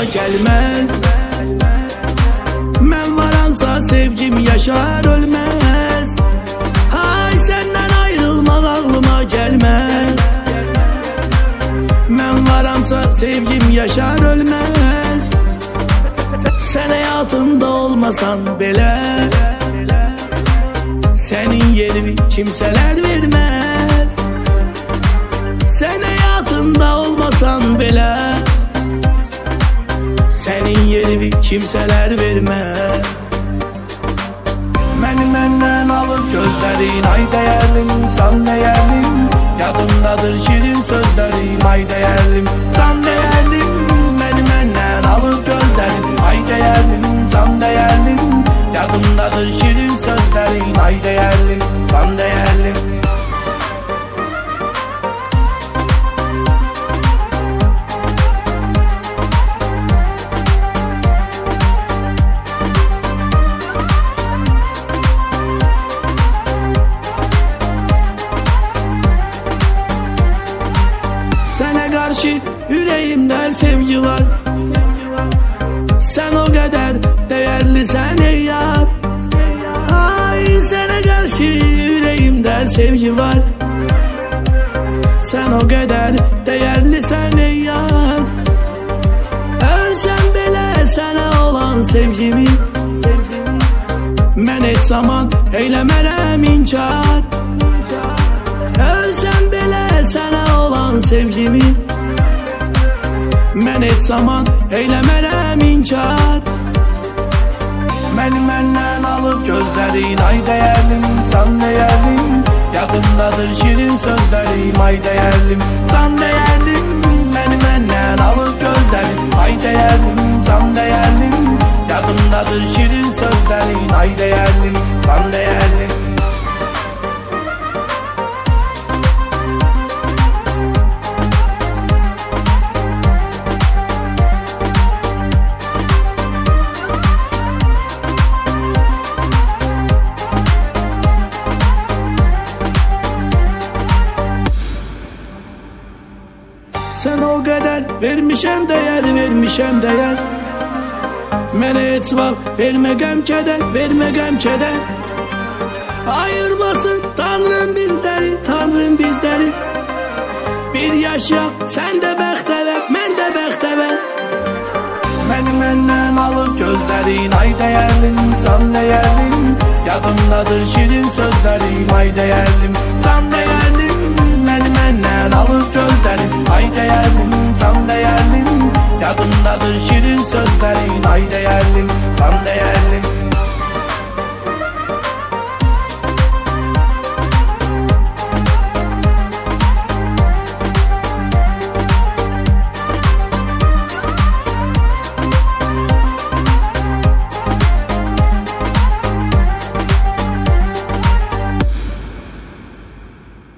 gelmez. Ben varamsa sevgim yaşar ölmez. Ay senden ayrılmak aklıma gelmez. Ben varamsa sevgim yaşar ölmez. Sen hayatımda olmasan bile senin yerini kimseler vermez. Sen hayatımda olmasan bile senin yerini kimseler vermez. Beni benden alıp gözlerin ay değerlim, san değerlim. Yadımdadır şirin sözlerim ay değerlim, san değerlim. Beni benden alıp gözlerin ay değerlim, san değerlim. Yadımdadır şirin sözlerin ay değerlim, san değerlim. Sana karşı yüreğimde sevgi var. Sen o kadar değerlisin ey yar. Ay sana karşı yüreğimde sevgi var. Sen o kadar değerlisin ey yar. Ölsem bile sana olan sevgimi ben hiç zaman eylemelem inkar. Ölsem bile sana olan sevgimi ben hiç zaman eylemelem inkar. Beni benden alıp gözlerin ay değerlim, san değerlim. Yadımdadır şirin sözlerim ay değerlim, san değerlim. Beni benden alıp gözlerin ay değerlim, san değerlim. Yadımdadır şirin sözlerin ay değerlim, san değerlim. Sen o kadar vermişem değer, vermişem değer. Mene hiç bak vermegem keder, vermegem keder. Ayırmasın Tanrım bizleri, Tanrım bizleri. Bir yaşa sen de bəxtəvər, mən də bəxtəvər. Beni benden alıp gözlerin ay değerlim, san değerlim. Yadımdadır şirin sözlerim ay değerlim, san değerlim. Beni benden alıp gözlerin ay değerlim, san değerlim. Yadımdadır şirin sözlerin ay değerlim, san değerlim.